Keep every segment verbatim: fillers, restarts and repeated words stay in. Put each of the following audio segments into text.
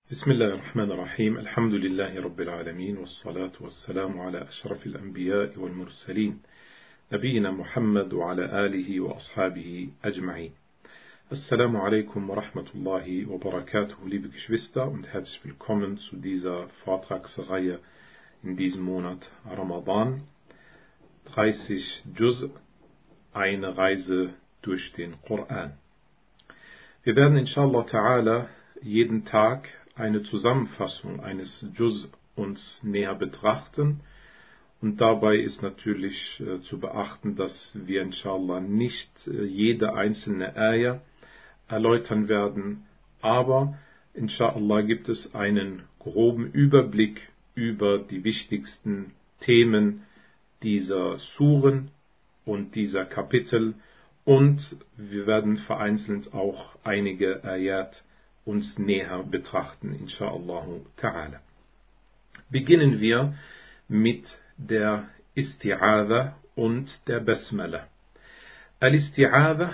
بسم الله الرحمن الرحيم الحمد لله رب العالمين والصلاة والسلام على أشرف الأنبياء والمرسلين نبينا محمد وعلى آله وأصحابه أجمعين. Assalamu alaikum wa rahmatullahi wa barakatuh, liebe Geschwister, und herzlich willkommen zu dieser Vortragsreihe in diesem Monat Ramadan. dreißig Juz, eine Reise durch den Koran. Wir werden inshallah ta'ala jeden Tag eine Zusammenfassung eines Juz uns näher betrachten, und dabei ist natürlich äh, zu beachten, dass wir inshallah nicht äh, jede einzelne Ayah erläutern werden, aber inshallah gibt es einen groben Überblick über die wichtigsten Themen dieser Suren und dieser Kapitel, und wir werden vereinzelt auch einige Ayat uns näher betrachten, inshallah ta'ala. Beginnen wir mit der Isti'adha und der Basmala. Al-Isti'adha,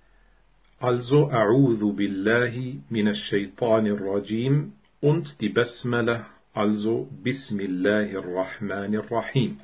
also A'udhu billahi minash shaitanir rajim, und die Basmala, also Bismillahir Rahmanir Rahim.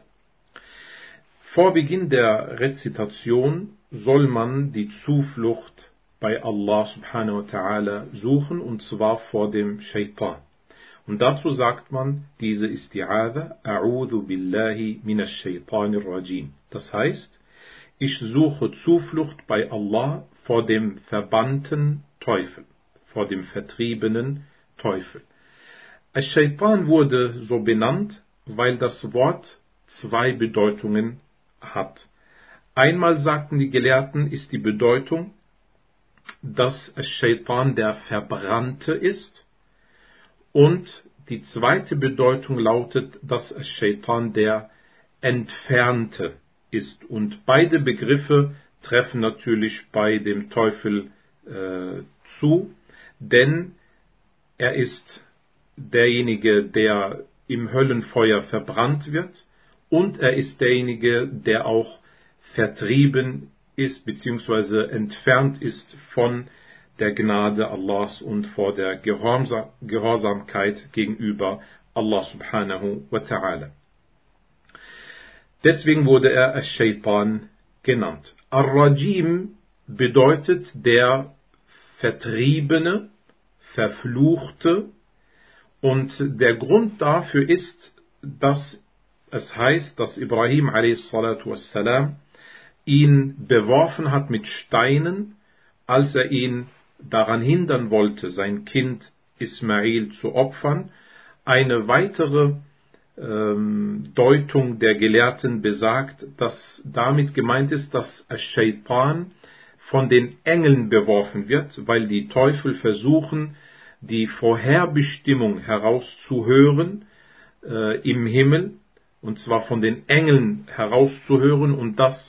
Vor Beginn der Rezitation soll man die Zuflucht bei Allah subhanahu wa ta'ala suchen, und zwar vor dem Shaitan. Und dazu sagt man diese Isti'adha, A'udhu billahi minash shaitanir rajim. Das heißt, ich suche Zuflucht bei Allah vor dem verbannten Teufel, vor dem vertriebenen Teufel. Al-Shaitan wurde so benannt, weil das Wort zwei Bedeutungen hat. Einmal, sagten die Gelehrten, ist die Bedeutung, dass Al-Shaitan der Verbrannte ist, und die zweite Bedeutung lautet, dass Al-Shaitan der Entfernte ist. Und beide Begriffe treffen natürlich bei dem Teufel äh, zu, denn er ist derjenige, der im Höllenfeuer verbrannt wird, und er ist derjenige, der auch vertrieben ist bzw. entfernt ist von der Gnade Allahs und vor der Gehorsamkeit gegenüber Allah subhanahu wa ta'ala. Deswegen wurde er Al-Shaitan genannt. Ar-Rajim bedeutet der Vertriebene, Verfluchte, und der Grund dafür ist, dass es heißt, dass Ibrahim a s. ihn beworfen hat mit Steinen, als er ihn daran hindern wollte, sein Kind Ismail zu opfern. Eine weitere ähm, Deutung der Gelehrten besagt, dass damit gemeint ist, dass Al-Shaitan von den Engeln beworfen wird, weil die Teufel versuchen, die Vorherbestimmung herauszuhören äh, im Himmel, und zwar von den Engeln herauszuhören, und das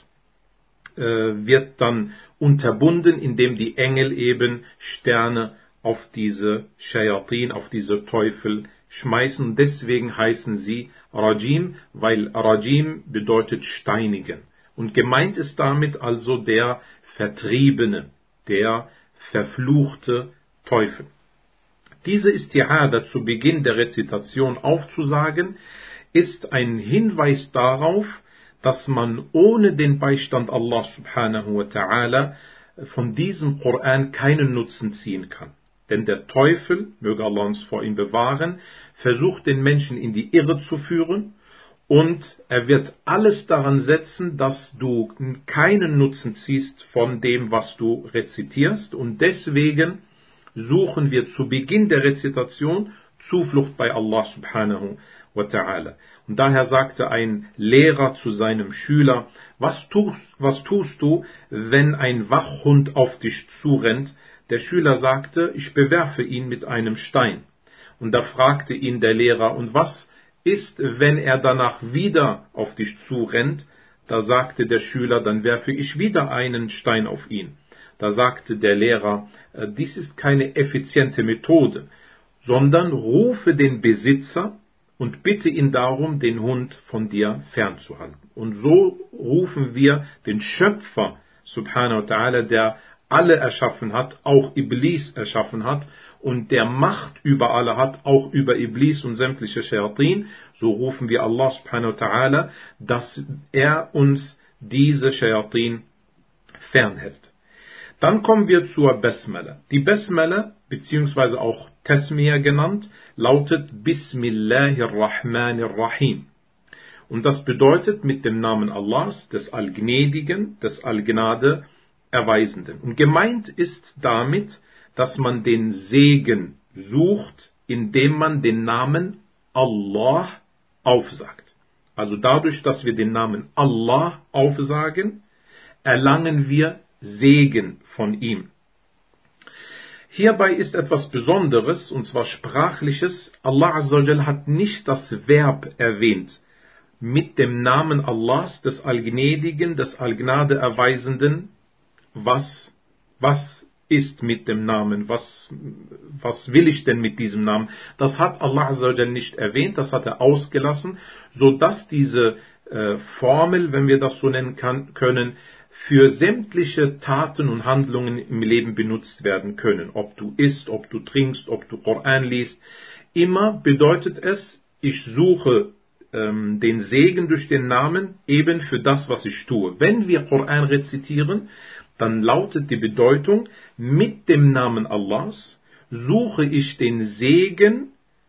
wird dann unterbunden, indem die Engel eben Sterne auf diese Shayatin, auf diese Teufel schmeißen. Deswegen heißen sie Rajim, weil Rajim bedeutet steinigen. Und gemeint ist damit also der Vertriebene, der verfluchte Teufel. Diese Isti'adha zu Beginn der Rezitation aufzusagen, ist ein Hinweis darauf, dass man ohne den Beistand Allah subhanahu wa ta'ala von diesem Koran keinen Nutzen ziehen kann. Denn der Teufel, möge Allah uns vor ihm bewahren, versucht den Menschen in die Irre zu führen, und er wird alles daran setzen, dass du keinen Nutzen ziehst von dem, was du rezitierst, und deswegen suchen wir zu Beginn der Rezitation Zuflucht bei Allah subhanahu wa ta'ala. Und daher sagte ein Lehrer zu seinem Schüler: Was tust, was tust du, wenn ein Wachhund auf dich zurennt? Der Schüler sagte: Ich bewerfe ihn mit einem Stein. Und da fragte ihn der Lehrer: Und was ist, wenn er danach wieder auf dich zurennt? Da sagte der Schüler: Dann werfe ich wieder einen Stein auf ihn. Da sagte der Lehrer: Dies ist keine effiziente Methode, sondern rufe den Besitzer und bitte ihn darum, den Hund von dir fernzuhalten. Und so rufen wir den Schöpfer, subhanahu wa ta'ala, der alle erschaffen hat, auch Iblis erschaffen hat und der Macht über alle hat, auch über Iblis und sämtliche Shayatin, so rufen wir Allah subhanahu wa ta'ala, dass er uns diese Shayatin fernhält. Dann kommen wir zur Basmala. Die Basmala, beziehungsweise auch Tasmiyah genannt, lautet Bismillahirrahmanirrahim. Und das bedeutet mit dem Namen Allahs, des Allgnädigen, des Allgnade Erweisenden. Und gemeint ist damit, dass man den Segen sucht, indem man den Namen Allah aufsagt. Also dadurch, dass wir den Namen Allah aufsagen, erlangen wir Segen von ihm. Hierbei ist etwas Besonderes, und zwar Sprachliches. Allah Azza wa Jal hat nicht das Verb erwähnt. Mit dem Namen Allahs, des Allgnädigen, des Allgnade Erweisenden, was, was ist mit dem Namen, was, was will ich denn mit diesem Namen? Das hat Allah Azza wa Jal nicht erwähnt, das hat er ausgelassen, sodass diese äh, Formel, wenn wir das so nennen kann, können, für sämtliche Taten und Handlungen im Leben benutzt werden können. Ob du isst, ob du trinkst, ob du Koran liest. Immer bedeutet es, ich suche ähm, den Segen durch den Namen eben für das, was ich tue. Wenn wir Koran rezitieren, dann lautet die Bedeutung, mit dem Namen Allahs suche ich den Segen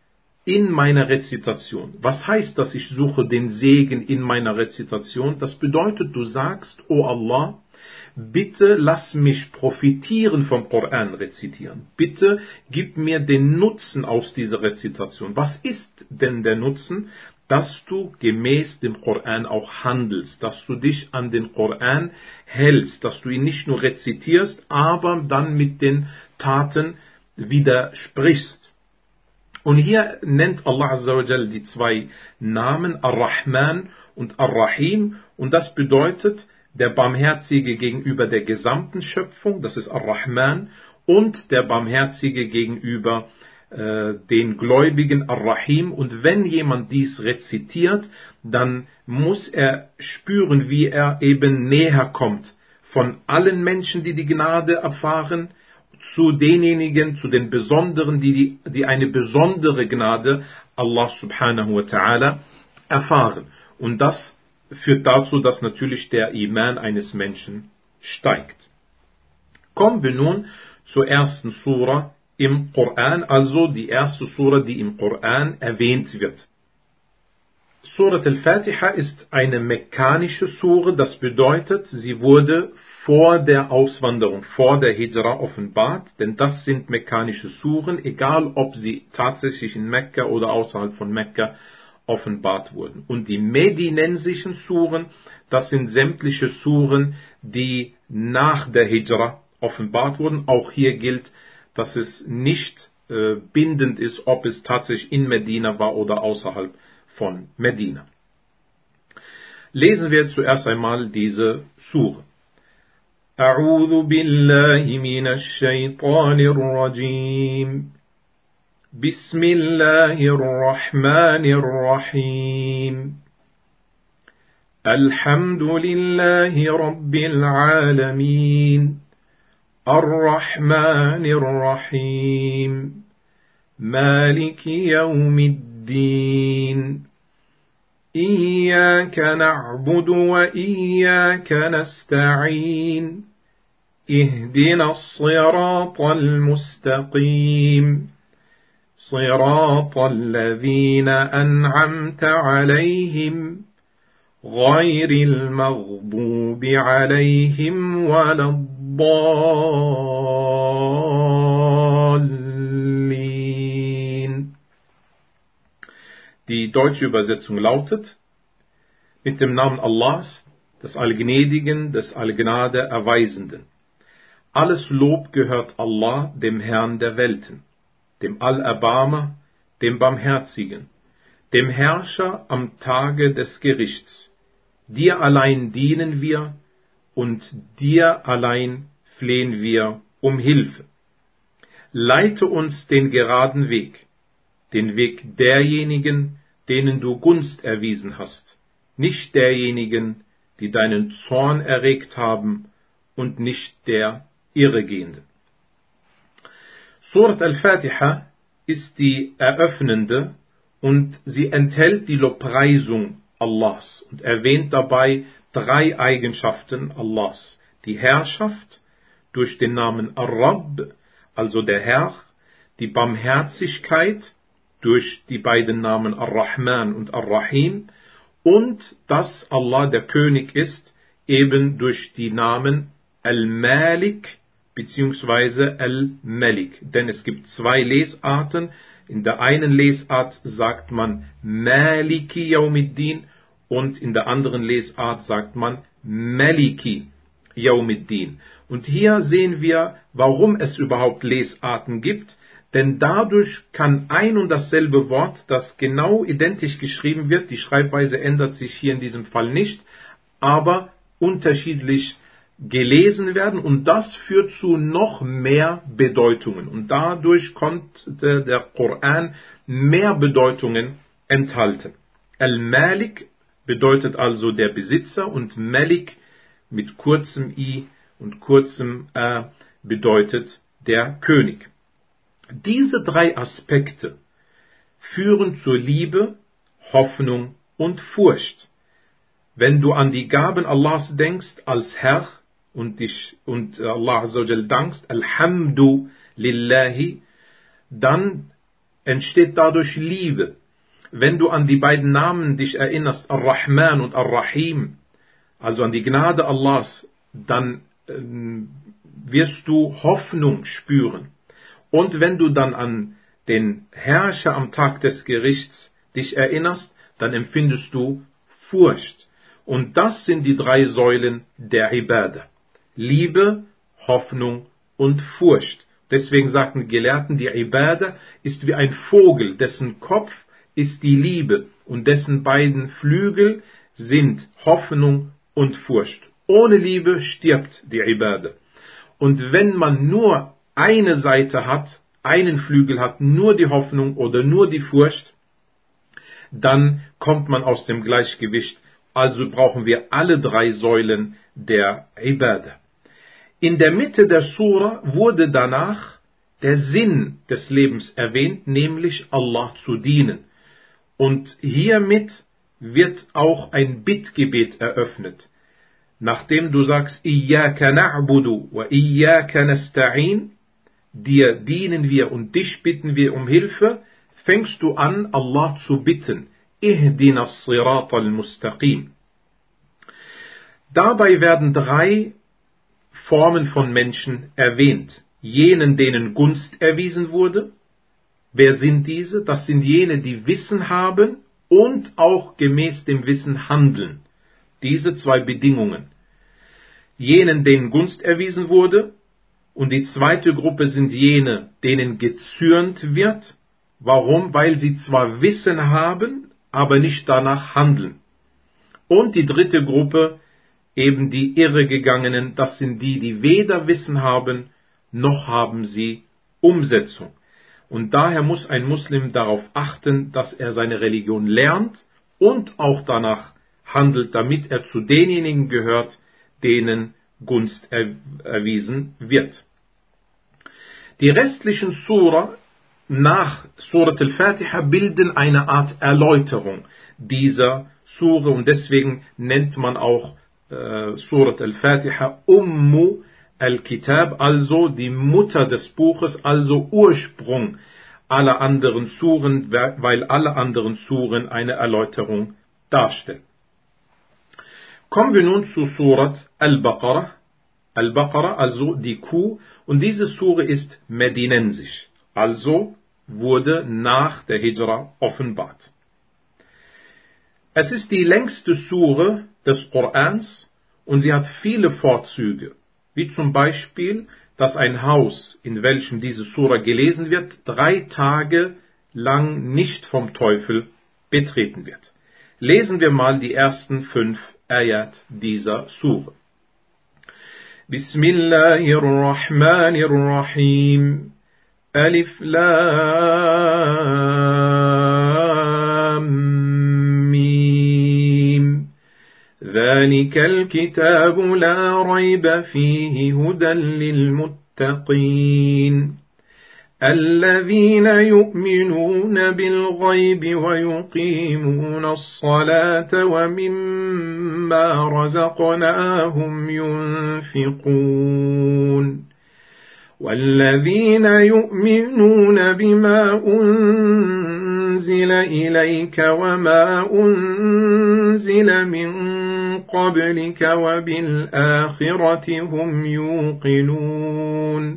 in meiner Rezitation. Was heißt, dass ich suche den Segen in meiner Rezitation? Das bedeutet, du sagst, O Allah, bitte lass mich profitieren vom Koran rezitieren. Bitte gib mir den Nutzen aus dieser Rezitation. Was ist denn der Nutzen? Dass du gemäß dem Koran auch handelst, dass du dich an den Koran hältst, dass du ihn nicht nur rezitierst, aber dann mit den Taten widersprichst. Und hier nennt Allah Azza wa Jal die zwei Namen Ar-Rahman und Ar-Rahim, und das bedeutet der Barmherzige gegenüber der gesamten Schöpfung, das ist Ar-Rahman, und der Barmherzige gegenüber äh, den Gläubigen Ar-Rahim. Und wenn jemand dies rezitiert, dann muss er spüren, wie er eben näher kommt von allen Menschen, die die Gnade erfahren, zu denjenigen, zu den Besonderen, die, die, die eine besondere Gnade Allah subhanahu wa ta'ala erfahren. Und das führt dazu, dass natürlich der Iman eines Menschen steigt. Kommen wir nun zur ersten Sura im Koran, also die erste Sura, die im Koran erwähnt wird. Surat al-Fatiha ist eine mekkanische Sura, das bedeutet, sie wurde vor der Auswanderung, vor der Hijra offenbart, denn das sind mekkanische Suren, egal ob sie tatsächlich in Mekka oder außerhalb von Mekka offenbart wurden. Und die medinensischen Suren, das sind sämtliche Suren, die nach der Hijra offenbart wurden. Auch hier gilt, dass es nicht äh, bindend ist, ob es tatsächlich in Medina war oder außerhalb von Medina. Lesen wir zuerst einmal diese Sure. أعوذ بالله من الشيطان الرجيم بسم الله الرحمن الرحيم الحمد لله رب العالمين الرحمن الرحيم مالك يوم الدين إياك نعبد وإياك نستعين اهدنا الصراط المستقيم صراط الذين أنعمت عليهم غير المغضوب عليهم ولا الضالين. Die deutsche Übersetzung lautet: Mit dem Namen Allahs, des Allgnädigen, des Allgnade Erweisenden. Alles Lob gehört Allah, dem Herrn der Welten, dem Allerbarmer, dem Barmherzigen, dem Herrscher am Tage des Gerichts. Dir allein dienen wir und dir allein flehen wir um Hilfe. Leite uns den geraden Weg, den Weg derjenigen, denen du Gunst erwiesen hast, nicht derjenigen, die deinen Zorn erregt haben, und nicht der Irregehenden. Surat al-Fatiha ist die eröffnende und sie enthält die Lobpreisung Allahs und erwähnt dabei drei Eigenschaften Allahs. Die Herrschaft durch den Namen Ar-Rabb, also der Herr, die Barmherzigkeit durch die beiden Namen Ar-Rahman und Ar-Rahim und dass Allah der König ist, eben durch die Namen Al-Malik bzw. Al-Malik. Denn es gibt zwei Lesarten. In der einen Lesart sagt man Maliki Yawmiddin und in der anderen Lesart sagt man Maliki Yawmiddin. Und hier sehen wir, warum es überhaupt Lesarten gibt, denn dadurch kann ein und dasselbe Wort, das genau identisch geschrieben wird, die Schreibweise ändert sich hier in diesem Fall nicht, aber unterschiedlich gelesen werden und das führt zu noch mehr Bedeutungen und dadurch konnte der Koran mehr Bedeutungen enthalten. Al-Malik bedeutet also der Besitzer und Malik mit kurzem I und kurzem A bedeutet der König. Diese drei Aspekte führen zur Liebe, Hoffnung und Furcht. Wenn du an die Gaben Allahs denkst als Herr und dich und Allah Azza wa Jal dankst, Alhamdu Lillahi, dann entsteht dadurch Liebe. Wenn du an die beiden Namen dich erinnerst, Ar-Rahman und Ar-Rahim, also an die Gnade Allahs, dann ähm, wirst du Hoffnung spüren. Und wenn du dann an den Herrscher am Tag des Gerichts dich erinnerst, dann empfindest du Furcht. Und das sind die drei Säulen der Ibadah. Liebe, Hoffnung und Furcht. Deswegen sagten die Gelehrten, die Ibadah ist wie ein Vogel, dessen Kopf ist die Liebe und dessen beiden Flügel sind Hoffnung und Furcht. Ohne Liebe stirbt die Ibadah. Und wenn man nur eine Seite hat, einen Flügel hat, nur die Hoffnung oder nur die Furcht, dann kommt man aus dem Gleichgewicht. Also brauchen wir alle drei Säulen der Ibadah. In der Mitte der Sura wurde danach der Sinn des Lebens erwähnt, nämlich Allah zu dienen. Und hiermit wird auch ein Bittgebet eröffnet. Nachdem du sagst, Iyyaka na'budu wa iyyaka nasta'in, dir dienen wir und dich bitten wir um Hilfe, fängst du an, Allah zu bitten. Ihdina as-sirata al-mustaqim. Dabei werden drei Formen von Menschen erwähnt. Jenen, denen Gunst erwiesen wurde. Wer sind diese? Das sind jene, die Wissen haben und auch gemäß dem Wissen handeln. Diese zwei Bedingungen. Jenen, denen Gunst erwiesen wurde. Und die zweite Gruppe sind jene, denen gezürnt wird. Warum? Weil sie zwar Wissen haben, aber nicht danach handeln. Und die dritte Gruppe, eben die Irregegangenen, das sind die, die weder Wissen haben, noch haben sie Umsetzung. Und daher muss ein Muslim darauf achten, dass er seine Religion lernt und auch danach handelt, damit er zu denjenigen gehört, denen Gunst erwiesen wird. Die restlichen Sura nach Surat al-Fatiha bilden eine Art Erläuterung dieser Sura und deswegen nennt man auch äh, Surat al-Fatiha Ummu al-Kitab, also die Mutter des Buches, also Ursprung aller anderen Suren, weil alle anderen Suren eine Erläuterung darstellen. Kommen wir nun zu Surat al-Baqarah. Al-Baqarah, also die Kuh, und diese Sure ist medinensisch, also wurde nach der Hijra offenbart. Es ist die längste Sure des Korans und sie hat viele Vorzüge, wie zum Beispiel, dass ein Haus, in welchem diese Sura gelesen wird, drei Tage lang nicht vom Teufel betreten wird. Lesen wir mal die ersten fünf Ayat dieser Sure. Bismillahirrahmanirrahim. Alif Lam Mim. ذلك الكتاب لا ريب فيه هدى للمتقين الذين يؤمنون بالغيب ويقيمون الصلاة ومما رزقناهم ينفقون والذين يؤمنون بما أنزل إليك وما أنزل من قبلك وبالآخرة هم يوقنون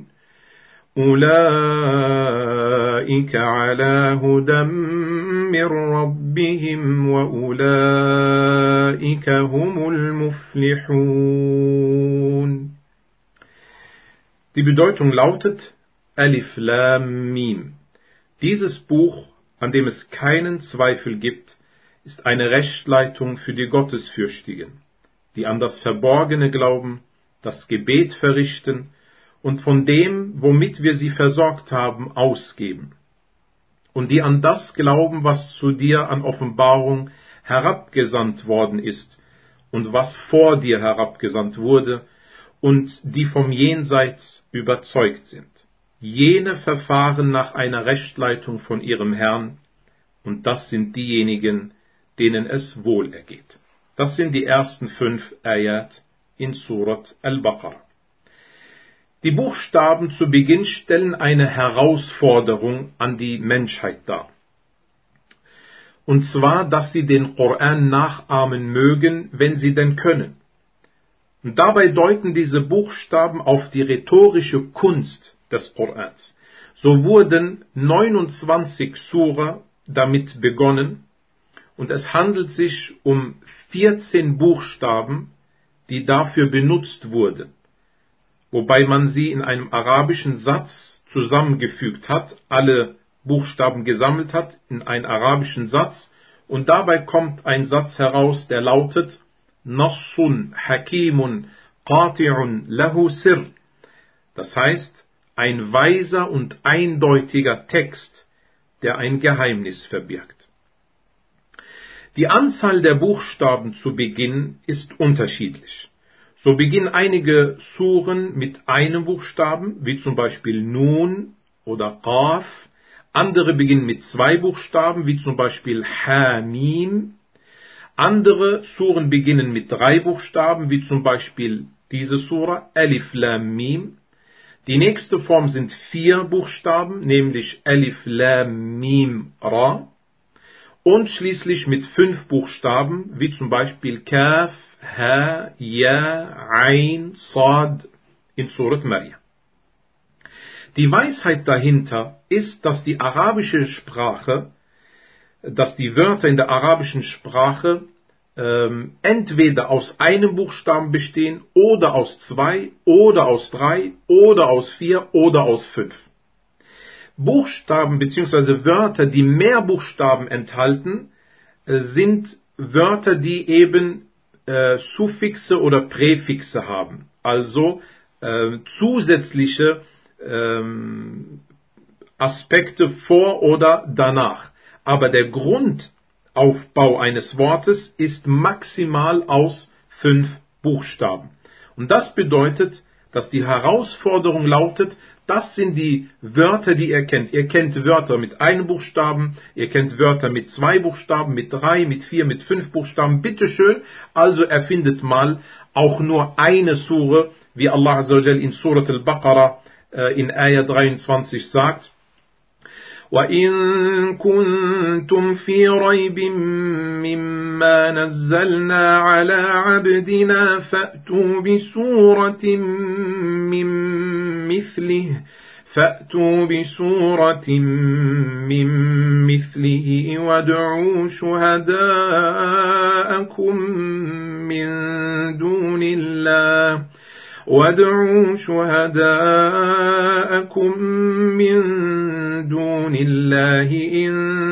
أولئك على هدى من ربهم وأولئك هم المفلحون. Die Bedeutung lautet Alif Lam Mim. Dieses Buch, an dem es keinen Zweifel gibt, ist eine Rechtleitung für die Gottesfürchtigen, die an das Verborgene glauben, das Gebet verrichten und von dem, womit wir sie versorgt haben, ausgeben, und die an das glauben, was zu dir an Offenbarung herabgesandt worden ist und was vor dir herabgesandt wurde, und die vom Jenseits überzeugt sind. Jene verfahren nach einer Rechtleitung von ihrem Herrn, und das sind diejenigen, denen es wohl ergeht. Das sind die ersten fünf Ayat in Surat Al-Baqarah. Die Buchstaben zu Beginn stellen eine Herausforderung an die Menschheit dar. Und zwar, dass sie den Koran nachahmen mögen, wenn sie denn können. Und dabei deuten diese Buchstaben auf die rhetorische Kunst des Korans. So wurden neunundzwanzig Sura damit begonnen, und es handelt sich um vierzehn Buchstaben, die dafür benutzt wurden, wobei man sie in einem arabischen Satz zusammengefügt hat, alle Buchstaben gesammelt hat in einen arabischen Satz, und dabei kommt ein Satz heraus, der lautet Nassun Hakimun Qati'un Lahu Sir. Das heißt, ein weiser und eindeutiger Text, der ein Geheimnis verbirgt. Die Anzahl der Buchstaben zu Beginn ist unterschiedlich. So beginnen einige Suren mit einem Buchstaben, wie zum Beispiel Nun oder Qaf. Andere beginnen mit zwei Buchstaben, wie zum Beispiel Hamim. Andere Suren beginnen mit drei Buchstaben, wie zum Beispiel diese Sura, Alif Lam Mim. Die nächste Form sind vier Buchstaben, nämlich Alif Lam Mim Ra. Und schließlich mit fünf Buchstaben, wie zum Beispiel Kaf, Ha, Ya, Ain, Sad in Surat Maryam. Die Weisheit dahinter ist, dass die arabische Sprache, dass die Wörter in der arabischen Sprache ähm, entweder aus einem Buchstaben bestehen oder aus zwei oder aus drei oder aus vier oder aus fünf. Buchstaben bzw. Wörter, die mehr Buchstaben enthalten, äh, sind Wörter, die eben äh, Suffixe oder Präfixe haben, also äh, zusätzliche äh, Aspekte vor oder danach. Aber der Grundaufbau eines Wortes ist maximal aus fünf Buchstaben. Und das bedeutet, dass die Herausforderung lautet, das sind die Wörter, die ihr kennt. Ihr kennt Wörter mit einem Buchstaben, ihr kennt Wörter mit zwei Buchstaben, mit drei, mit vier, mit fünf Buchstaben. Bitteschön, also erfindet mal auch nur eine Sure, wie Allah Azza wa Jal in Surat Al-Baqarah äh, in Ayah dreiundzwanzig sagt. وَإِن كُنتُمْ فِي رَيْبٍ مِّمَّا نَزَّلْنَا عَلَى عَبْدِنَا فَأْتُوا بِسُورَةٍ مِّن مِّثْلِهِ فَأْتُوا بِسُورَةٍ مِّن مِّثْلِهِ وَادْعُوا شُهَدَاءَكُم مِّن دُونِ اللَّهِ وَادْعُوا شُهَدَاءَكُم مِّن دُونِ اللَّهِ إِن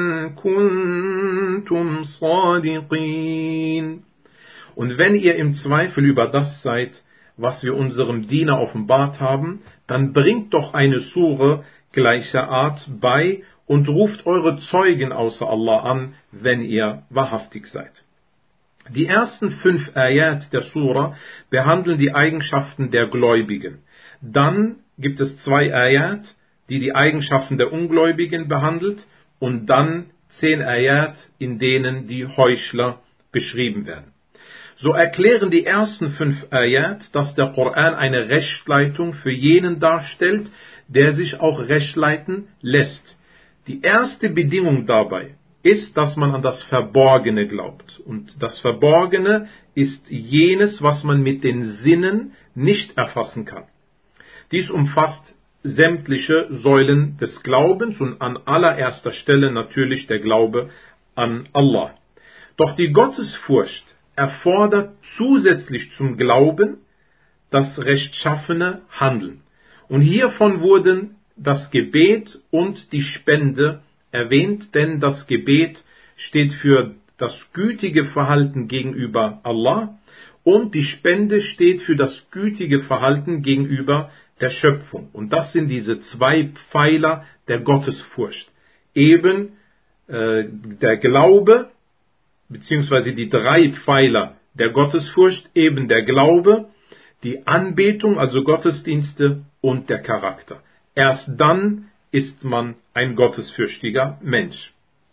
كُنتُمْ صَادِقِينَ. Und wenn ihr im Zweifel über das seid, was wir unserem Diener offenbart haben, dann bringt doch eine Sure gleicher Art bei und ruft eure Zeugen außer Allah an, wenn ihr wahrhaftig seid. Die ersten fünf Ayat der Sura behandeln die Eigenschaften der Gläubigen. Dann gibt es zwei Ayat, die die Eigenschaften der Ungläubigen behandelt, und dann zehn Ayat, in denen die Heuchler beschrieben werden. So erklären die ersten fünf Ayat, dass der Koran eine Rechtsleitung für jenen darstellt, der sich auch rechtleiten lässt. Die erste Bedingung dabei ist, dass man an das Verborgene glaubt. Und das Verborgene ist jenes, was man mit den Sinnen nicht erfassen kann. Dies umfasst sämtliche Säulen des Glaubens und an allererster Stelle natürlich der Glaube an Allah. Doch die Gottesfurcht erfordert zusätzlich zum Glauben das rechtschaffene Handeln. Und hiervon wurden das Gebet und die Spende erwähnt, denn das Gebet steht für das gütige Verhalten gegenüber Allah und die Spende steht für das gütige Verhalten gegenüber der Schöpfung. Und das sind diese zwei Pfeiler der Gottesfurcht. Eben äh, der Glaube, beziehungsweise die drei Pfeiler der Gottesfurcht, eben der Glaube, die Anbetung, also Gottesdienste und der Charakter. Erst dann ist man ein gottesfürchtiger Mensch.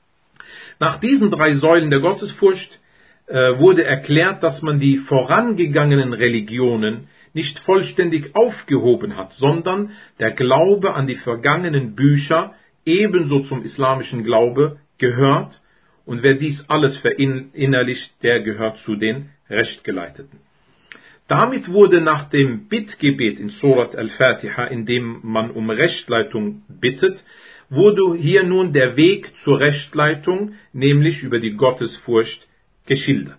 Nach diesen drei Säulen der Gottesfurcht äh, wurde erklärt, dass man die vorangegangenen Religionen nicht vollständig aufgehoben hat, sondern der Glaube an die vergangenen Bücher ebenso zum islamischen Glaube gehört, und wer dies alles verinnerlicht, der gehört zu den Rechtgeleiteten. Damit wurde nach dem Bittgebet in Surat al-Fatiha, in dem man um Rechtleitung bittet, wurde hier nun der Weg zur Rechtleitung, nämlich über die Gottesfurcht, geschildert.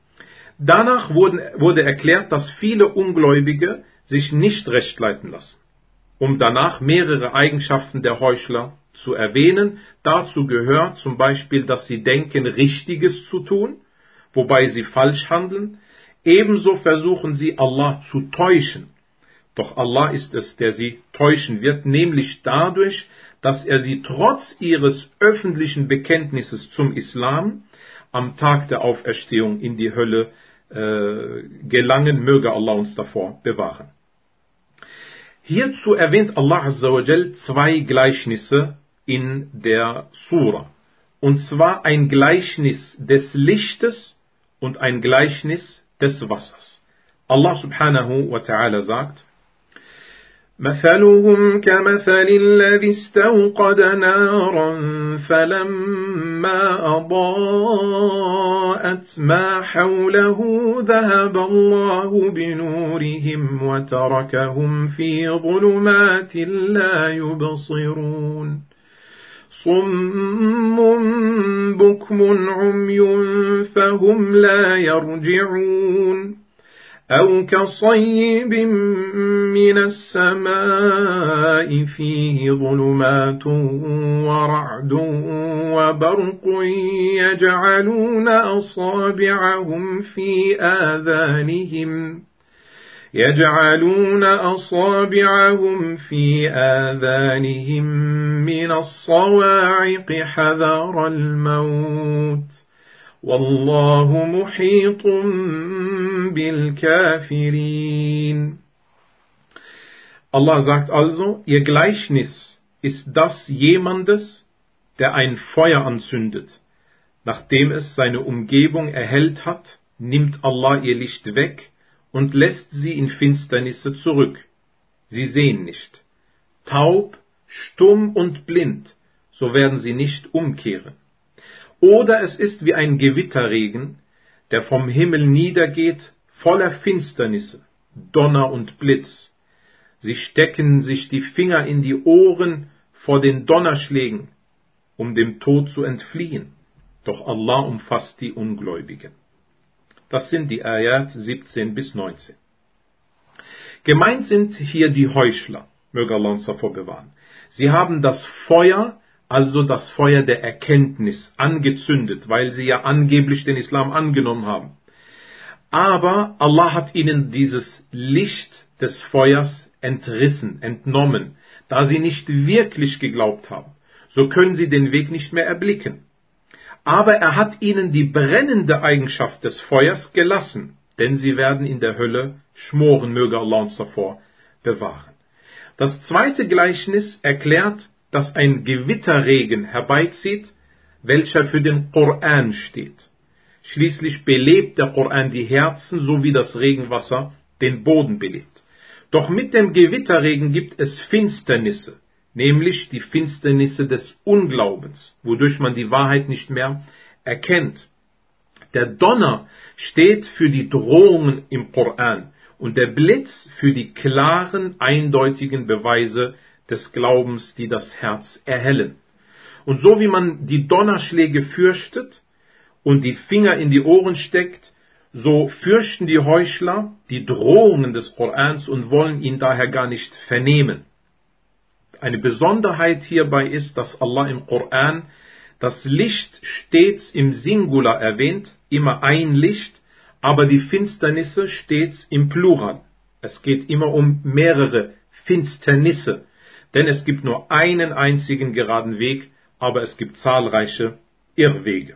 Danach wurden, wurde erklärt, dass viele Ungläubige sich nicht rechtleiten lassen, um danach mehrere Eigenschaften der Heuchler zu erwähnen. Dazu gehört zum Beispiel, dass sie denken, Richtiges zu tun, wobei sie falsch handeln. Ebenso versuchen sie, Allah zu täuschen. Doch Allah ist es, der sie täuschen wird, nämlich dadurch, dass er sie trotz ihres öffentlichen Bekenntnisses zum Islam am Tag der Auferstehung in die Hölle äh, gelangen, möge Allah uns davor bewahren. Hierzu erwähnt Allah Azza wa Jal zwei Gleichnisse in der Sura. Und zwar ein Gleichnis des Lichtes und ein Gleichnis des Wassers. Allah subhanahu wa ta'ala sagt: مثلهم كمثل الذي استوقد نارا فلما أضاءت ما حوله ذهب الله بنورهم وتركهم في ظلمات لا يبصرون صم بكم عمي فهم لا يرجعون أو كصيب من السماء فيه ظلمات ورعد وبرق يجعلون أصابعهم في آذانهم يجعلون أصابعهم في آذانهم من الصواعق حذر الموت والله محيط بالكافرين. Allah sagt also, ihr Gleichnis ist das jemandes, der ein Feuer anzündet. Nachdem es seine Umgebung erhellt hat, nimmt Allah ihr Licht weg und lässt sie in Finsternisse zurück. Sie sehen nicht. Taub, stumm und blind, so werden sie nicht umkehren. Oder es ist wie ein Gewitterregen, der vom Himmel niedergeht, voller Finsternisse, Donner und Blitz. Sie stecken sich die Finger in die Ohren vor den Donnerschlägen, um dem Tod zu entfliehen. Doch Allah umfasst die Ungläubigen. Das sind die Ayat siebzehn bis neunzehn. Gemeint sind hier die Heuchler, möge Allah uns davor bewahren. Sie haben das Feuer, also das Feuer der Erkenntnis, angezündet, weil sie ja angeblich den Islam angenommen haben. Aber Allah hat ihnen dieses Licht des Feuers entrissen, entnommen, da sie nicht wirklich geglaubt haben. So können sie den Weg nicht mehr erblicken. aber er hat ihnen die brennende Eigenschaft des Feuers gelassen, denn sie werden in der Hölle schmoren, möge Allah uns davor bewahren. Das zweite Gleichnis erklärt, dass ein Gewitterregen herbeizieht, welcher für den Koran steht. Schließlich belebt der Koran die Herzen, so wie das Regenwasser den Boden belebt. Doch mit dem Gewitterregen gibt es Finsternisse, nämlich die Finsternisse des Unglaubens, wodurch man die Wahrheit nicht mehr erkennt. Der Donner steht für die Drohungen im Koran und der Blitz für die klaren, eindeutigen Beweise des Glaubens, die das Herz erhellen. Und so wie man die Donnerschläge fürchtet und die Finger in die Ohren steckt, so fürchten die Heuchler die Drohungen des Korans und wollen ihn daher gar nicht vernehmen. Eine Besonderheit hierbei ist, dass Allah im Koran das Licht stets im Singular erwähnt, immer ein Licht, aber die Finsternisse stets im Plural. Es geht immer um mehrere Finsternisse, denn es gibt nur einen einzigen geraden Weg, aber es gibt zahlreiche Irrwege.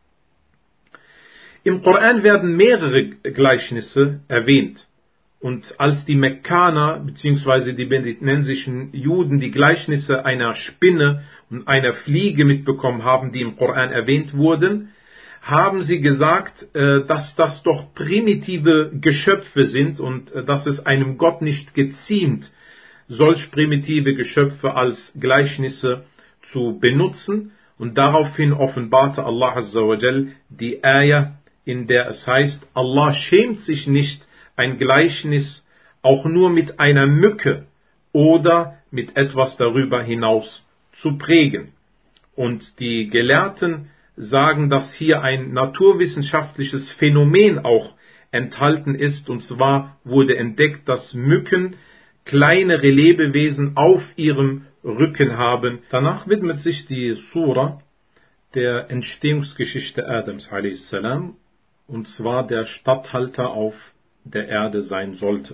Im Koran werden mehrere Gleichnisse erwähnt. Und als die Mekkaner bzw. die benedinensischen Juden die Gleichnisse einer Spinne und einer Fliege mitbekommen haben, die im Koran erwähnt wurden, haben sie gesagt, dass das doch primitive Geschöpfe sind und dass es einem Gott nicht geziemt, solch primitive Geschöpfe als Gleichnisse zu benutzen. Und daraufhin offenbarte Allah Azza wa Jal die Ayah, in der es heißt, Allah schämt sich nicht, ein Gleichnis auch nur mit einer Mücke oder mit etwas darüber hinaus zu prägen. Und die Gelehrten sagen, dass hier ein naturwissenschaftliches Phänomen auch enthalten ist, und zwar wurde entdeckt, dass Mücken kleinere Lebewesen auf ihrem Rücken haben. Danach widmet sich die Sura der Entstehungsgeschichte Adams a s, und zwar der Statthalter auf der Erde sein sollte.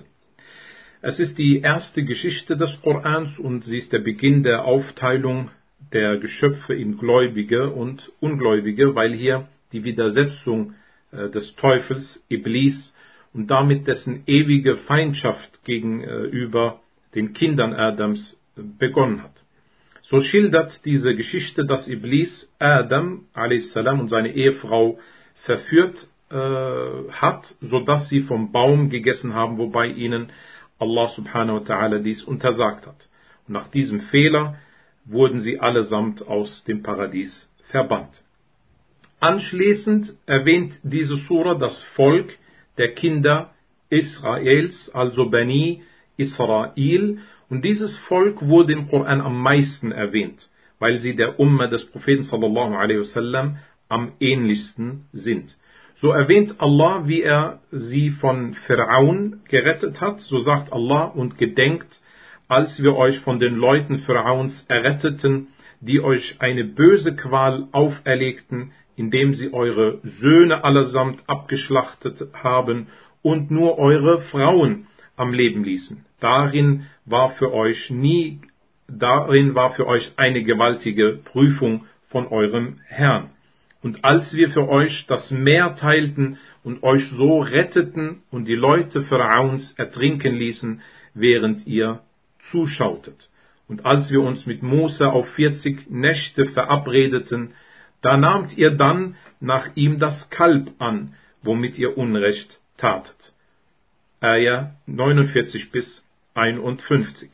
Es ist die erste Geschichte des Korans und sie ist der Beginn der Aufteilung der Geschöpfe in Gläubige und Ungläubige, weil hier die Widersetzung des Teufels, Iblis, und damit dessen ewige Feindschaft gegenüber den Kindern Adams begonnen hat. So schildert diese Geschichte, dass Iblis Adam a s und seine Ehefrau verführt hat, sodass sie vom Baum gegessen haben, wobei ihnen Allah subhanahu wa ta'ala dies untersagt hat. Und nach diesem Fehler wurden sie allesamt aus dem Paradies verbannt. Anschließend erwähnt diese Sura das Volk der Kinder Israels, also Bani Israel, und dieses Volk wurde im Koran am meisten erwähnt, weil sie der Umma des Propheten sallallahu alaihi wasallam am ähnlichsten sind. So erwähnt Allah, wie er sie von Pharaon gerettet hat. So sagt Allah, und gedenkt, als wir euch von den Leuten Pharaons erretteten, die euch eine böse Qual auferlegten, indem sie eure Söhne allesamt abgeschlachtet haben und nur eure Frauen am Leben ließen. Darin war für euch nie, darin war für euch eine gewaltige Prüfung von eurem Herrn. Und als wir für euch das Meer teilten und euch so retteten und die Leute Pharaons ertrinken ließen, während ihr zuschautet. Und als wir uns mit Mose auf vierzig Nächte verabredeten, da nahmt ihr dann nach ihm das Kalb an, womit ihr Unrecht tatet. Ayah neunundvierzig bis einundfünfzig.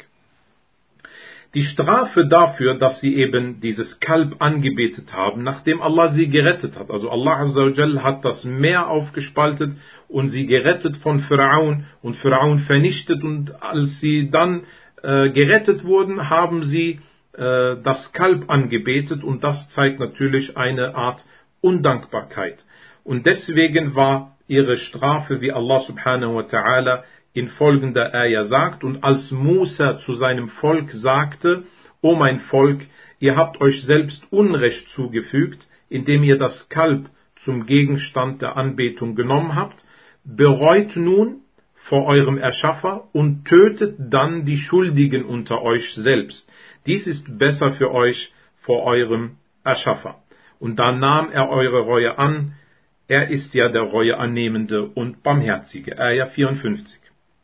Die Strafe dafür, dass sie eben dieses Kalb angebetet haben, nachdem Allah sie gerettet hat. Also Allah Azza wa Jal hat das Meer aufgespaltet und sie gerettet von Pharaon und Pharaon vernichtet, und als sie dann äh, gerettet wurden, haben sie äh, das Kalb angebetet, und das zeigt natürlich eine Art Undankbarkeit. Und deswegen war ihre Strafe, wie Allah subhanahu wa ta'ala in folgender Ayah sagt, und als Musa zu seinem Volk sagte, O mein Volk, ihr habt euch selbst Unrecht zugefügt, indem ihr das Kalb zum Gegenstand der Anbetung genommen habt, bereut nun vor eurem Erschaffer und tötet dann die Schuldigen unter euch selbst. Dies ist besser für euch vor eurem Erschaffer. und da nahm er eure Reue an. Er ist ja der Reueannehmende und Barmherzige. Ayah vierundfünfzig.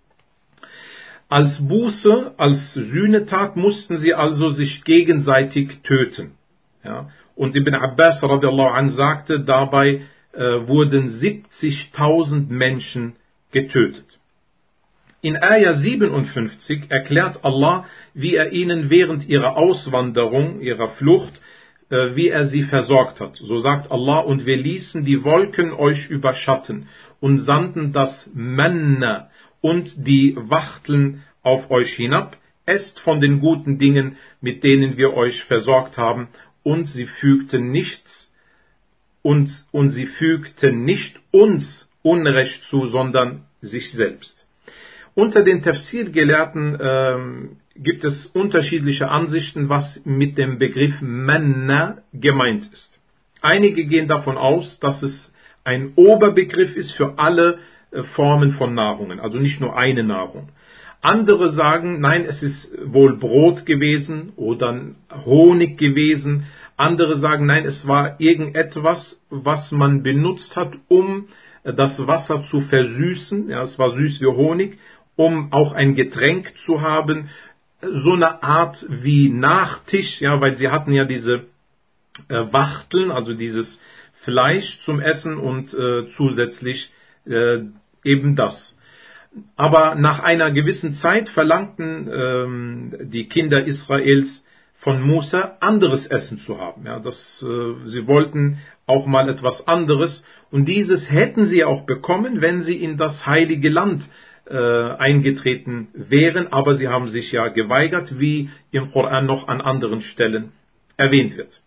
Als Buße, als Sühnetat mussten sie also sich gegenseitig töten. Ja? Und Ibn Abbas radiallahu anh sagte, dabei äh, wurden siebzigtausend Menschen getötet. In Ayah siebenundfünfzig erklärt Allah, wie er ihnen während ihrer Auswanderung, ihrer Flucht, äh, wie er sie versorgt hat. So sagt Allah, und wir ließen die Wolken euch überschatten und sandten das Manna und die Wachteln auf euch hinab. Esst von den guten Dingen, mit denen wir euch versorgt haben, und sie fügten nichts und, und sie fügten nicht uns Unrecht zu, sondern sich selbst. Unter den Tafsir-Gelehrten ähm, gibt es unterschiedliche Ansichten, was mit dem Begriff Manna gemeint ist. Einige gehen davon aus, dass es ein Oberbegriff ist für alle äh, Formen von Nahrungen, also nicht nur eine Nahrung. Andere sagen, nein, es ist wohl Brot gewesen oder Honig gewesen. Andere sagen, nein, es war irgendetwas, was man benutzt hat, um das Wasser zu versüßen. Ja, es war süß wie Honig, um auch ein Getränk zu haben. So eine Art wie Nachtisch, ja, weil sie hatten ja diese äh, Wachteln, also dieses Fleisch zum Essen und äh, zusätzlich äh, eben das. Aber nach einer gewissen Zeit verlangten ähm, die Kinder Israels von Musa, anderes Essen zu haben. Ja, das, äh, sie wollten auch mal etwas anderes. Und dieses hätten sie auch bekommen, wenn sie in das heilige Land äh, eingetreten wären. Aber sie haben sich ja geweigert, wie im Koran noch an anderen Stellen erwähnt wird.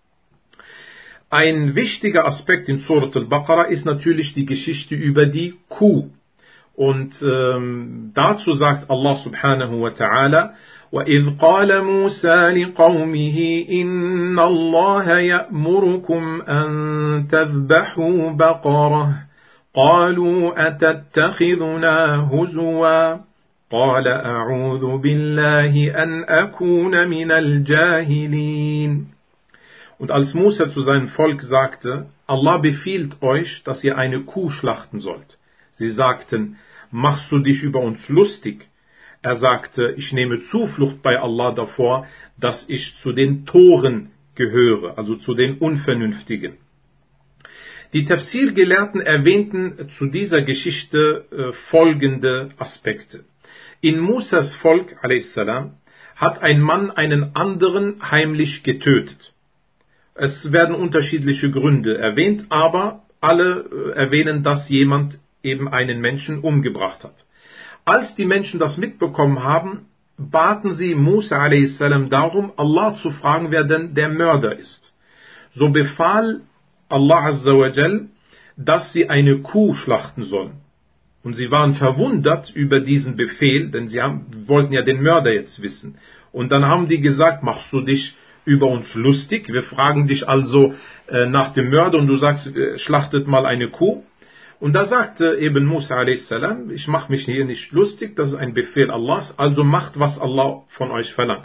Ein wichtiger Aspekt in Surat al-Baqarah ist natürlich die Geschichte über die Kuh. Und ähm, dazu sagt Allah subhanahu wa ta'ala, وَإِذْ قَالَ مُوسَى لِقَوْمِهِ إِنَّ اللَّهَ يَأْمُرُكُمْ أَن تَذْبَحُوا بَقَرَةً قَالُوا أَتَتَّخِذُنَا هُزُوًا قَالَ أَعُوذُ بِاللَّهِ أَنْ أَكُونَ مِنَ الْجَاهِلِينَ. Und als Musa zu seinem Volk sagte, Allah befiehlt euch, dass ihr eine Kuh schlachten sollt. Sie sagten, machst du dich über uns lustig? Er sagte, ich nehme Zuflucht bei Allah davor, dass ich zu den Toren gehöre, also zu den Unvernünftigen. Die Tafsir-Gelehrten erwähnten zu dieser Geschichte äh, folgende Aspekte. In Musas Volk, a s. hat ein Mann einen anderen heimlich getötet. Es werden unterschiedliche Gründe erwähnt, aber alle äh, erwähnen, dass jemand eben einen Menschen umgebracht hat. Als die Menschen das mitbekommen haben, baten sie Musa a s. darum, Allah zu fragen, wer denn der Mörder ist. So befahl Allah azza wa jal, dass sie eine Kuh schlachten sollen. Und sie waren verwundert über diesen Befehl, denn sie haben, wollten ja den Mörder jetzt wissen. Und dann haben die gesagt, machst du dich über uns lustig? Wir fragen dich also äh, nach dem Mörder und du sagst, äh, schlachtet mal eine Kuh. Und da sagte eben Musa a s, ich mache mich hier nicht lustig, das ist ein Befehl Allahs, also macht, was Allah von euch verlangt.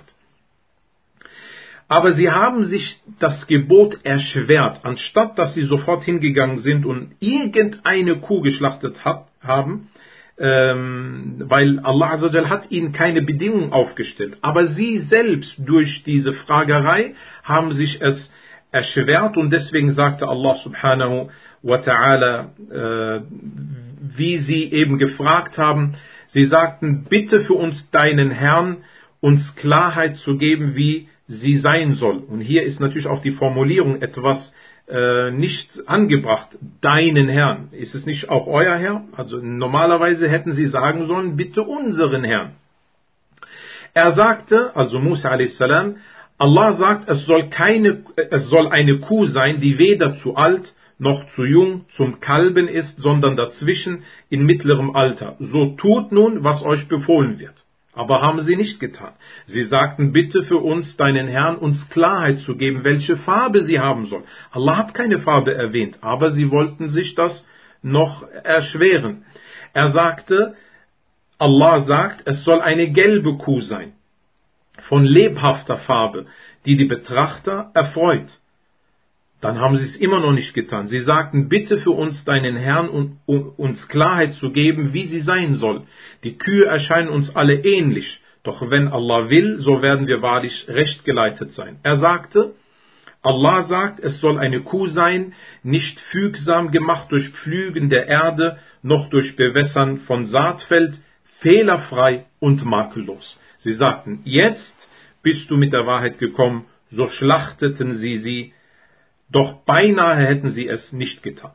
Aber sie haben sich das Gebot erschwert, anstatt dass sie sofort hingegangen sind und irgendeine Kuh geschlachtet hat, haben, ähm, weil Allah azza wa jal hat ihnen keine Bedingungen aufgestellt. Aber sie selbst durch diese Fragerei haben sich es erschwert und deswegen sagte Allah subhanahu wa ta'ala, äh, wie sie eben gefragt haben, sie sagten, bitte für uns deinen Herrn, uns Klarheit zu geben, wie sie sein soll. Und hier ist natürlich auch die Formulierung etwas äh, nicht angebracht, deinen Herrn. Ist es nicht auch euer Herr? Also normalerweise hätten sie sagen sollen, bitte unseren Herrn. Er sagte, also Musa a s, Allah sagt, es soll, keine, es soll eine Kuh sein, die weder zu alt noch zu jung zum Kalben ist, sondern dazwischen in mittlerem Alter. So tut nun, was euch befohlen wird. Aber haben sie nicht getan. Sie sagten, bitte für uns, deinen Herrn, uns Klarheit zu geben, welche Farbe sie haben soll. Allah hat keine Farbe erwähnt, aber sie wollten sich das noch erschweren. Er sagte, Allah sagt, es soll eine gelbe Kuh sein, von lebhafter Farbe, die die Betrachter erfreut. Dann haben sie es immer noch nicht getan. Sie sagten, bitte für uns deinen Herrn, um, um uns Klarheit zu geben, wie sie sein soll. Die Kühe erscheinen uns alle ähnlich. Doch wenn Allah will, so werden wir wahrlich recht geleitet sein. Er sagte, Allah sagt, es soll eine Kuh sein, nicht fügsam gemacht durch Pflügen der Erde, noch durch Bewässern von Saatfeld, fehlerfrei und makellos. Sie sagten, jetzt bist du mit der Wahrheit gekommen, so schlachteten sie sie, doch beinahe hätten sie es nicht getan.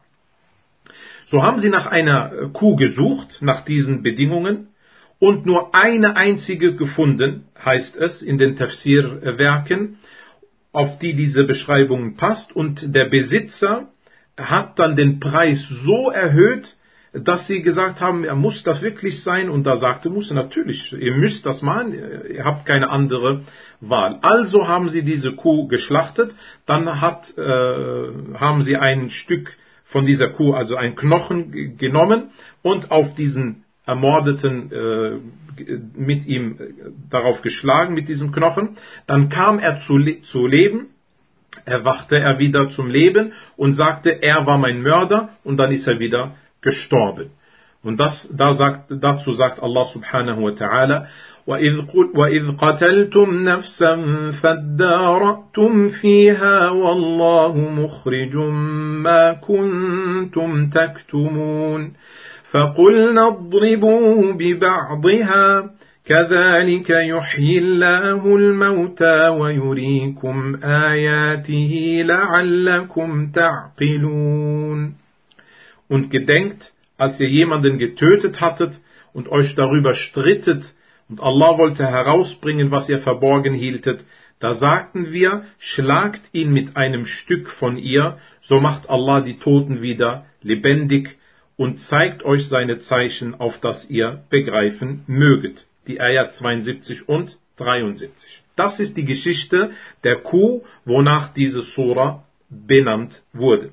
So haben sie nach einer Kuh gesucht, nach diesen Bedingungen, und nur eine einzige gefunden, heißt es in den Tafsir-Werken, auf die diese Beschreibung passt, und der Besitzer hat dann den Preis so erhöht, dass sie gesagt haben, er muss das wirklich sein, und da sagte Musa, natürlich, ihr müsst das machen, ihr habt keine andere Wahl. Also haben sie diese Kuh geschlachtet, dann hat, äh, haben sie ein Stück von dieser Kuh, also ein Knochen genommen und auf diesen Ermordeten äh, mit ihm äh, darauf geschlagen, mit diesem Knochen. Dann kam er zu, zu Leben, erwachte er wieder zum Leben und sagte, er war mein Mörder, und dann ist er wieder gestorben. Und das, da sagt, dazu sagt Allah subhanahu wa ta'ala, وَإِذْ قَتَلْتُمْ نَفْسًا فَادَّارَأْتُمْ فِيهَا وَاللَّهُ مُخْرِجٌ مَا كُنْتُمْ تَكْتُمُونَ فَقُلْنَا اضْرِبُوهُ بِبَعْضِهَا كَذَلِكَ يُحْيِي اللَّهُ الْمَوْتَى وَيُرِيكُمْ آيَاتِهِ لَعَلَّكُمْ تَعْقِلُونَ. Und gedenkt, als ihr jemanden getötet hattet und euch darüber strittet, und Allah wollte herausbringen, was ihr verborgen hieltet, da sagten wir, schlagt ihn mit einem Stück von ihr, so macht Allah die Toten wieder lebendig und zeigt euch seine Zeichen, auf das ihr begreifen möget. Die Ayah zweiundsiebzig und dreiundsiebzig. Das ist die Geschichte der Kuh, wonach diese Sura benannt wurde.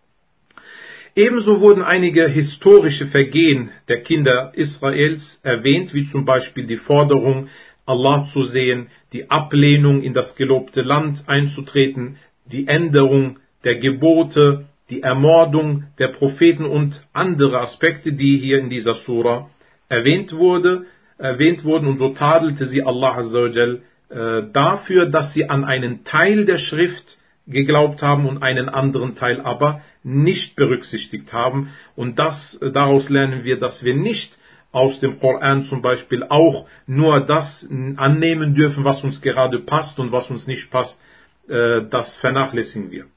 Ebenso wurden einige historische Vergehen der Kinder Israels erwähnt, wie zum Beispiel die Forderung, Allah zu sehen, die Ablehnung, in das gelobte Land einzutreten, die Änderung der Gebote, die Ermordung der Propheten und andere Aspekte, die hier in dieser Sura erwähnt wurde, erwähnt wurden. Und so tadelte sie Allah Azza wa Jal äh, dafür, dass sie an einen Teil der Schrift geglaubt haben und einen anderen Teil aber nicht berücksichtigt haben. Und das, daraus lernen wir, dass wir nicht aus dem Koran zum Beispiel auch nur das annehmen dürfen, was uns gerade passt, und was uns nicht passt, das vernachlässigen wir.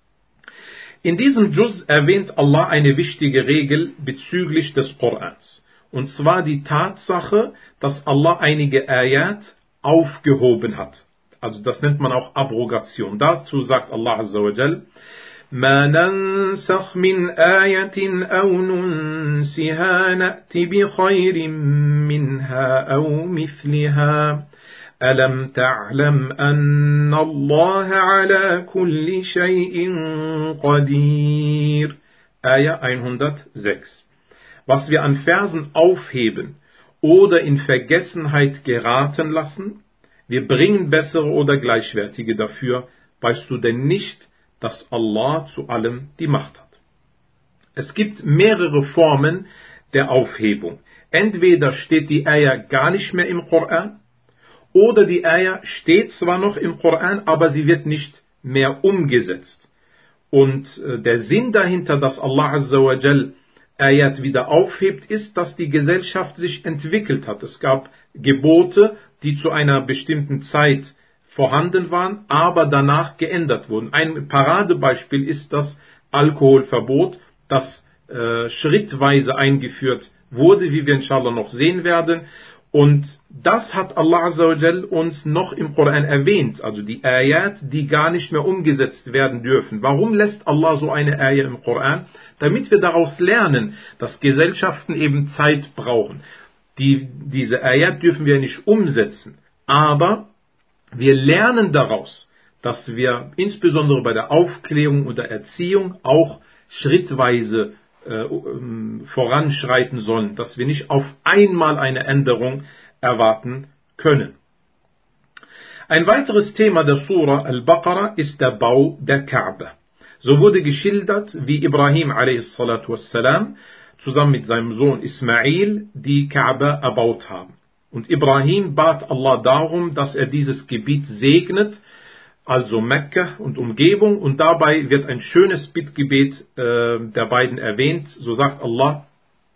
In diesem Juz erwähnt Allah eine wichtige Regel bezüglich des Korans. Und zwar die Tatsache, dass Allah einige Ayat aufgehoben hat. Also das nennt man auch Abrogation. Dazu sagt Allah Azza wa Jal, مَا نَنْسَخْ مِنْ آيَةٍ أَوْ نُنْسِهَا نَأْتِ بِخَيْرٍ مِنْهَا أَوْ مِثْلِهَا أَلَمْ تَعْلَمْ أَنَّ اللَّهَ عَلَى كُلِّ شَيْءٍ قَدِيرٌ. Ayah hundertsechs. Was wir an Versen aufheben oder in Vergessenheit geraten lassen, wir bringen bessere oder gleichwertige dafür. Weißt du denn nicht, dass Allah zu allem die Macht hat? Es gibt mehrere Formen der Aufhebung. Entweder steht die Ayah gar nicht mehr im Koran, oder die Ayah steht zwar noch im Koran, aber sie wird nicht mehr umgesetzt. Und der Sinn dahinter, dass Allah Azza wa Jal Ayat wieder aufhebt, ist, dass die Gesellschaft sich entwickelt hat. Es gab Gebote, die zu einer bestimmten Zeit vorhanden waren, aber danach geändert wurden. Ein Paradebeispiel ist das Alkoholverbot, das äh, schrittweise eingeführt wurde, wie wir inshallah noch sehen werden. Und das hat Allah Azza wa Jal uns noch im Koran erwähnt, also die Ayat, die gar nicht mehr umgesetzt werden dürfen. Warum lässt Allah so eine Ayat im Koran? Damit wir daraus lernen, dass Gesellschaften eben Zeit brauchen. Die, diese Ayat dürfen wir nicht umsetzen, aber wir lernen daraus, dass wir insbesondere bei der Aufklärung oder Erziehung auch schrittweise äh, voranschreiten sollen, dass wir nicht auf einmal eine Änderung erwarten können. Ein weiteres Thema der Surah Al-Baqarah ist der Bau der Kaaba. So wurde geschildert, wie Ibrahim a s. zusammen mit seinem Sohn Ismail die Kaaba erbaut haben. Und Ibrahim bat Allah darum, dass er dieses Gebiet segnet, also Mekka und Umgebung, und dabei wird ein schönes Bittgebet äh, der beiden erwähnt. So sagt Allah: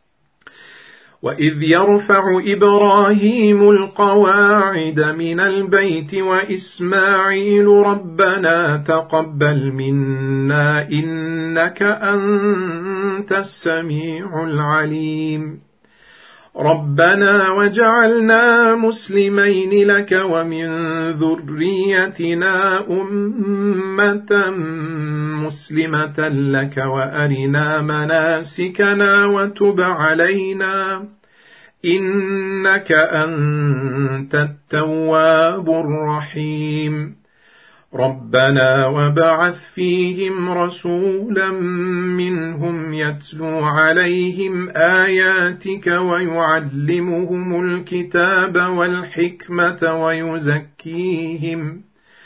وَإِذْ يَرْفَعُ إِبْرَاهِيمُ الْقَوَاعِدَ مِنَ الْبَيْتِ وَإِسْمَاعِيلُ رَبَّنَا تَقَبَّلْ مِنَّا إِنَّكَ أَنْتَ السَّمِيعُ الْعَلِيمُ رَبَّنَا وَاجْعَلْنَا مُسْلِمَيْنِ لَكَ وَمِنْ ذُرِّيَّتِنَا أُمَّةً مُسْلِمَةً لَكَ وَأَرِنَا مَنَاسِكَنَا وَتُبْ عَلَيْنَا إِنَّكَ أَنْتَ التَّوَّابُ الرَّحِيمُ رَبَّنَا وَابْعَثْ فِيهِمْ رَسُولًا مِّنْهُمْ يَتْلُو عَلَيْهِمْ آيَاتِكَ وَيُعَلِّمُهُمُ الْكِتَابَ وَالْحِكْمَةَ وَيُزَكِّيهِمْ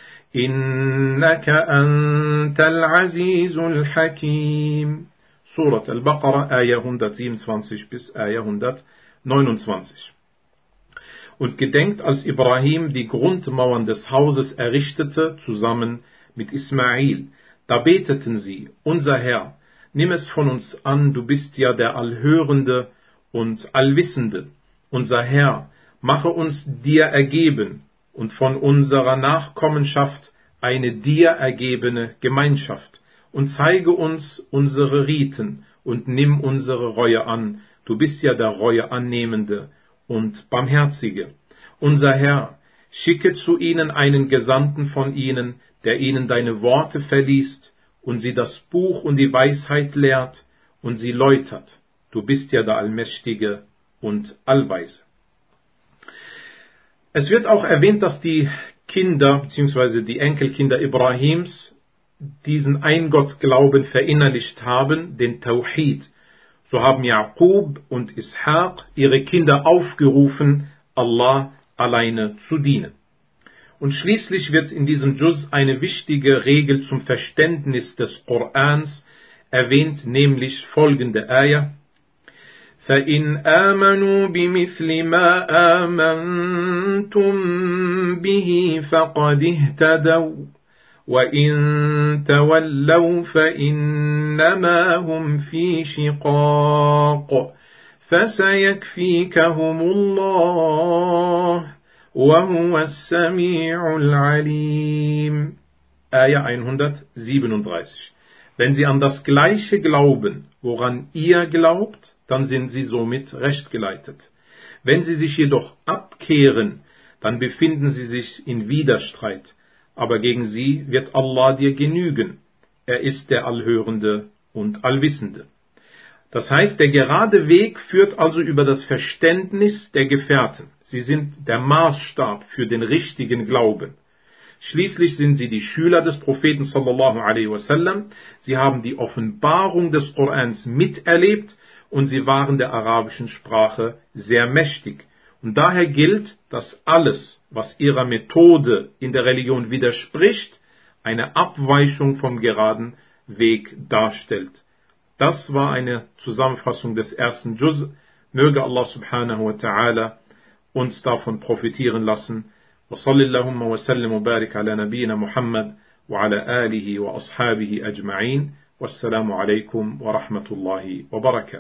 إِنَّكَ أَنْتَ الْعَزِيزُ الْحَكِيمُ. Surat al-Baqarah, Ayah hundertsiebenundzwanzig bis Ayah hundertneunundzwanzig. Und gedenkt, als Ibrahim die Grundmauern des Hauses errichtete, zusammen mit Ismail. Da beteten sie: Unser Herr, nimm es von uns an, du bist ja der Allhörende und Allwissende. Unser Herr, mache uns dir ergeben und von unserer Nachkommenschaft eine dir ergebene Gemeinschaft und zeige uns unsere Riten und nimm unsere Reue an. Du bist ja der Reue annehmende und Barmherzige. Unser Herr, schicke zu ihnen einen Gesandten von ihnen, der ihnen deine Worte verliest und sie das Buch und die Weisheit lehrt und sie läutert. Du bist ja der Allmächtige und Allweise. Es wird auch erwähnt, dass die Kinder bzw. die Enkelkinder Ibrahims diesen Eingottglauben verinnerlicht haben, den Tawhid. So haben Jaqub und Ishaq ihre Kinder aufgerufen, Allah alleine zu dienen. Und schließlich wird in diesem Juz eine wichtige Regel zum Verständnis des Korans erwähnt, nämlich folgende Ayah: فَإِنْ آمَنُوا بِمِثْلِ مَا آمَنْتُمْ بِهِ فَقَدِ اهْتَدَوْا وَإِن تَوَلَّوْا فَإِنَّمَا هُمْ فِي شِقَاقٍ فَسَيَكْفِيكَهُمُ اللَّهُ وَهُوَ السَّمِيعُ الْعَلِيمُ. Ayah hundertsiebenunddreißig. Wenn sie an das Gleiche glauben, woran ihr glaubt, dann sind sie somit rechtgeleitet. Wenn sie sich jedoch abkehren, dann befinden sie sich in Widerstreit. Aber gegen sie wird Allah dir genügen. Er ist der Allhörende und Allwissende. Das heißt, der gerade Weg führt also über das Verständnis der Gefährten. Sie sind der Maßstab für den richtigen Glauben. Schließlich sind sie die Schüler des Propheten sallallahu alaihi wasallam. Sie haben die Offenbarung des Korans miterlebt und sie waren der arabischen Sprache sehr mächtig. Und daher gilt, dass alles, was ihrer Methode in der Religion widerspricht, eine Abweichung vom geraden Weg darstellt. Das war eine Zusammenfassung des ersten Juz. Möge Allah subhanahu wa ta'ala uns davon profitieren lassen. Wa sallallahu wa sallim wa barik ala nabiyyina Muhammad wa ala alihi wa ashabihi ajma'in. Wassalamu alaikum wa rahmatullahi wa barakatuh.